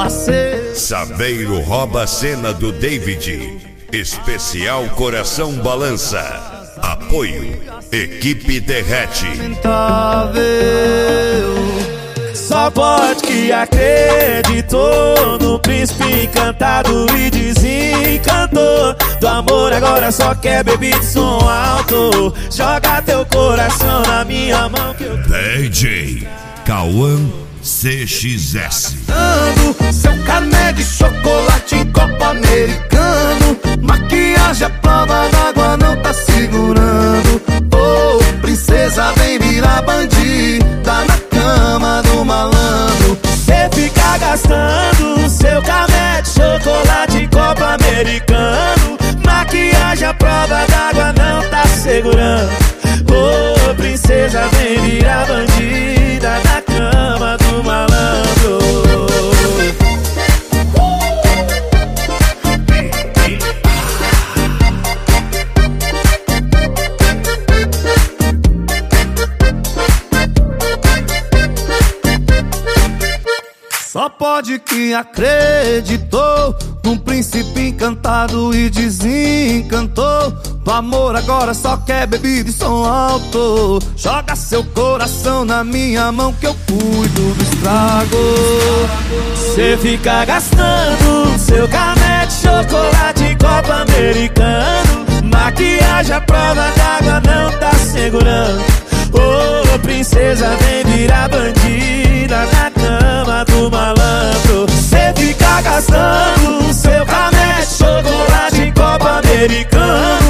parceiro. Saveiro rouba a cena do David. Especial Coração Balança. Apoio Equipe Derrete. Só pode que acreditou no príncipe encantado e desencantou. Do amor agora só quer beber de som alto. Joga teu coração na minha mão que eu... DJ Cauã CXS. Seu cané de chocolate em copo americano. Maquiagem à prova d'água não tá segurando. Oh, princesa vem virar bandida na cama do malandro. Cê fica gastando seu cané de chocolate em copo americano. Maquiagem à prova d'água não tá segurando. Oh, princesa vem virar bandida na cama do malandro. Só pode que acreditou num príncipe encantado e desencantou. Do amor agora só quer bebida e som alto. Joga seu coração na minha mão que eu cuido do estrago. Cê fica gastando seu cané de chocolate em copo americano. Maquiagem à prova d'água não tá segurando. Oh, princesa vem virar bandida na cama do malandro. Cê fica gastando seu cané de chocolate em copo americano.